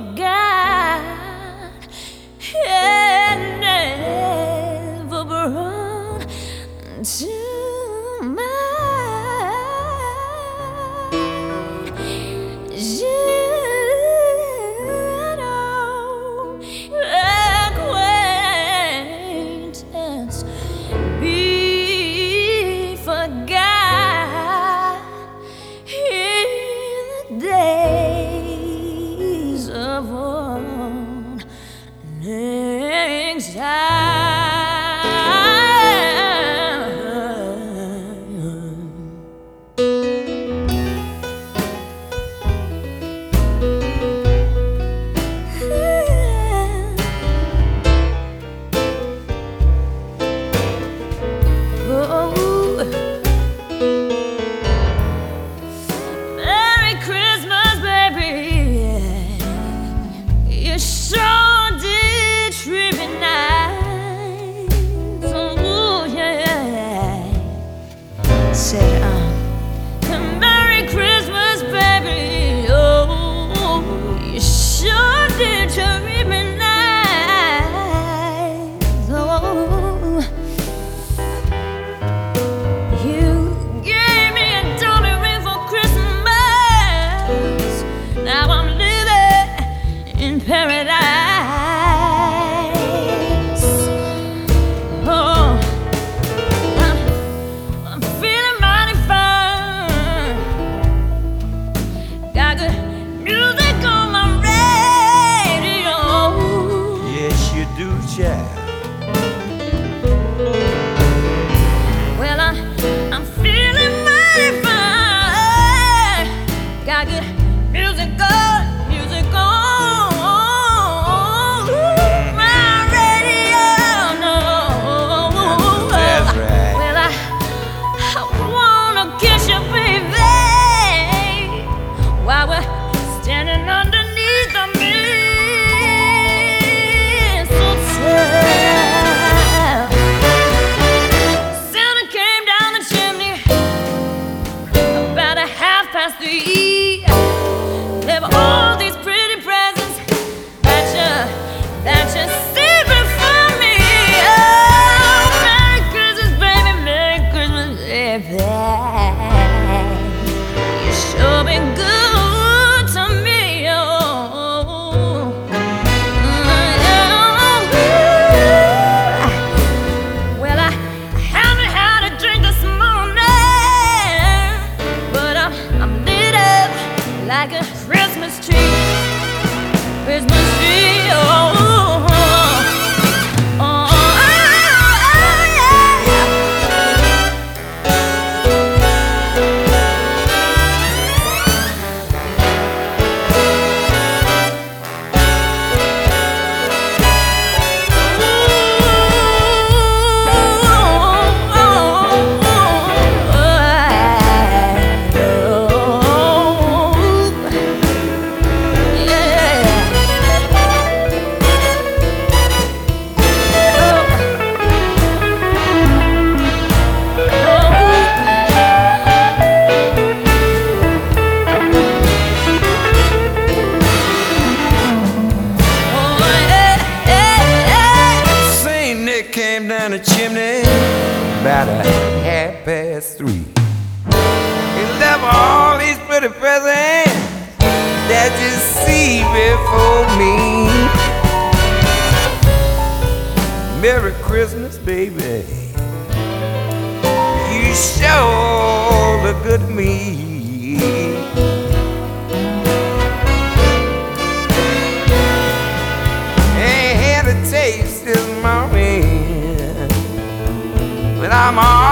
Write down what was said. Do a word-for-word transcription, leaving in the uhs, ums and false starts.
forgot and never brought to mind. You know, acquaintance be forgot in the days of old. Next time. Merry Christmas, baby. You sure did treat me nice. Oh, yeah. Said, um, Merry Christmas, baby. Oh, you sure did treat me nice. Oh, you gave me a diamond ring for Christmas. Now I'm living in paradise. Oh, I'm, I'm feeling mighty fine. Got good music on my radio. Yes, you do, child. Well, I'm, I'm feeling mighty fine. Got good music on, music on my radio. No, That's right. well, I, I wanna kiss you, baby, while we're standing underneath the mistletoe. Santa came down the chimney about a half past three. There were all these pretty presents that you, that you saving for me. Oh, Merry Christmas, baby, Merry Christmas, baby. You sure been good to me, oh. Well, I haven't had a drink this morning, but I'm, I'm lit up like a Christmas tree. Christmas tree, oh, oh, oh, oh, yeah. Saint Nick came down the chimney about a half past three. He left all these pretty presents that you see before me. Merry Christmas, baby. You sure look good to me. Ain't had a taste this morning, but I'm all